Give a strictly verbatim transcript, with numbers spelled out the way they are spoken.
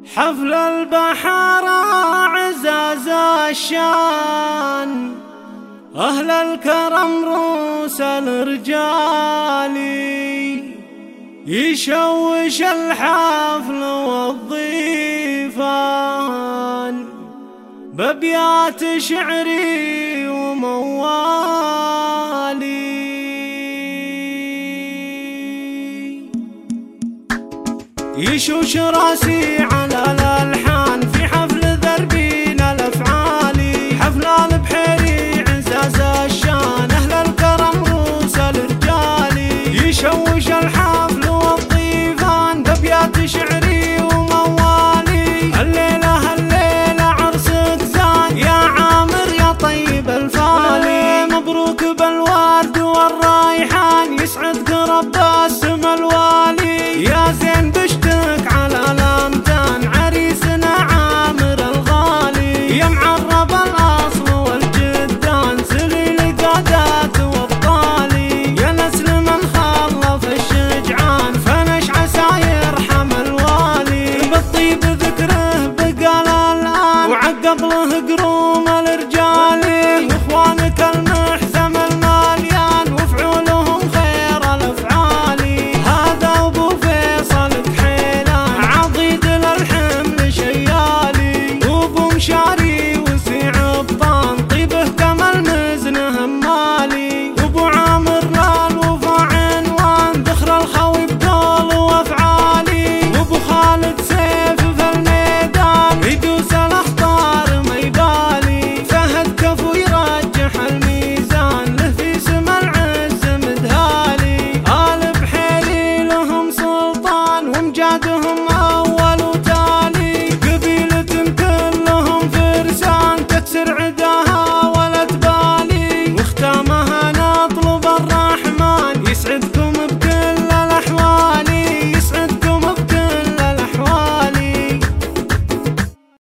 حفل البحر عزاز الشان، أهل الكرم روس الرجال، يشوش الحفل والضيفان بأبيات شعري وموالي. يشوش راسي على الألحان في حفل ذربين الأفعالي، حفل البحيري عزاز الشان، أهل الكرم روس الرجال، يشوش الحفل والضيفان بأبيات شعري وموالي. الليلة الليلة عرسك زان يا عامر يا طيب الفالي، مبروك بالورد والريحان يسعدك رب السما الوالي. يا زين بشتك على الأمتان عريسنا عامر الغالي، يا معرب الأصل والجدان سليل قادات وابطالي، يا نسل من خلف الشجعان فنش عسى يرحم الوالي. بالطيب ذكره بقال الآن وعقب له قروم الرجالي، واخوانك المحزم الماليان وفعولهم خير الافعالي. هذا ابو فيصل كحيلان عضيد للحمل شيالي، وابو مشاري وسيع بطان طيبه كما المزن همالي، وابو عامر للوفا عنوان ذخر الخوي بطول وافعالي، وابو خالد سيف في الميدان يدوس الاخطار ما يبالي. فهد كفو يرجح الميزان له في سما العز مدهالي، آل بحيري لهم سلطان وامجادهم